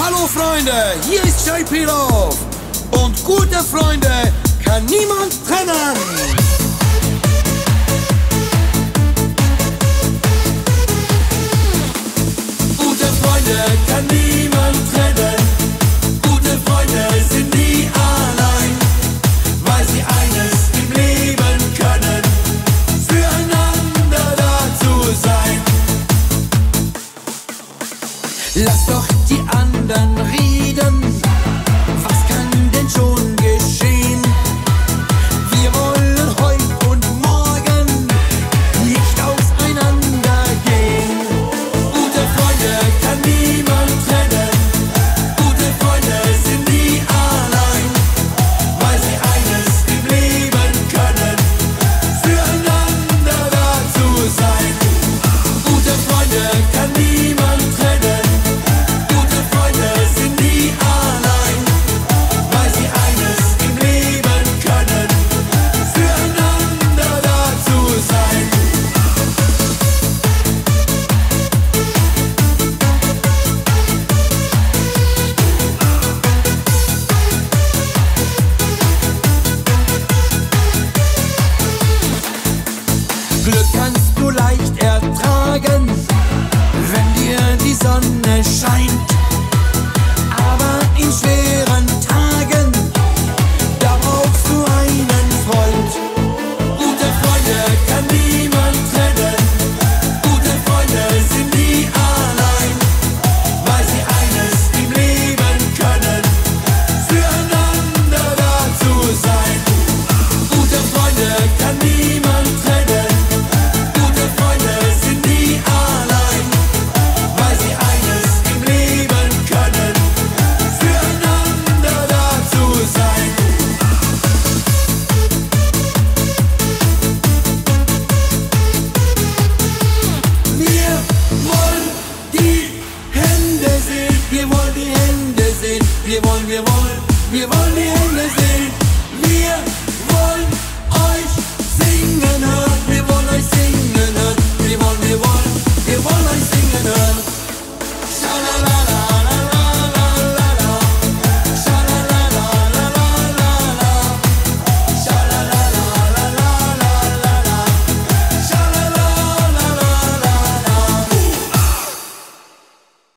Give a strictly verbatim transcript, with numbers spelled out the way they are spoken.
Hallo Freunde, hier ist J P Love und gute Freunde kann niemand trennen. Gute Freunde kann niemand trennen. Gute Freunde sind nie allein, weil sie eines im Leben können, füreinander da zu sein. Lass doch die anderen reden, was kann denn schon geschehen? Wir wollen heute und morgen nicht auseinandergehen. Gute Freunde kann niemand trennen. Gute Freunde sind nie allein, weil sie eines im Leben können, füreinander da zu sein. Gute Freunde kann niemand trennen. Gute Freunde sind nie allein, weil sie eines im Leben können, füreinander da zu sein. Glück kannst du leicht ertragen, wenn dir die Sonne scheint. Aber in schweren Tagen, da brauchst du einen Freund. Gute Freunde kann niemand trennen. Gute Freunde sind nie allein, weil sie eines im Leben können, füreinander da zu sein. Gute Freunde kann niemand trennen. Gute Freunde sind nie allein, weil sie eines im Leben können, füreinander da zu sein. Wir wollen die Hände sehen, wir wollen die Hände sehen, wir wollen, wir wollen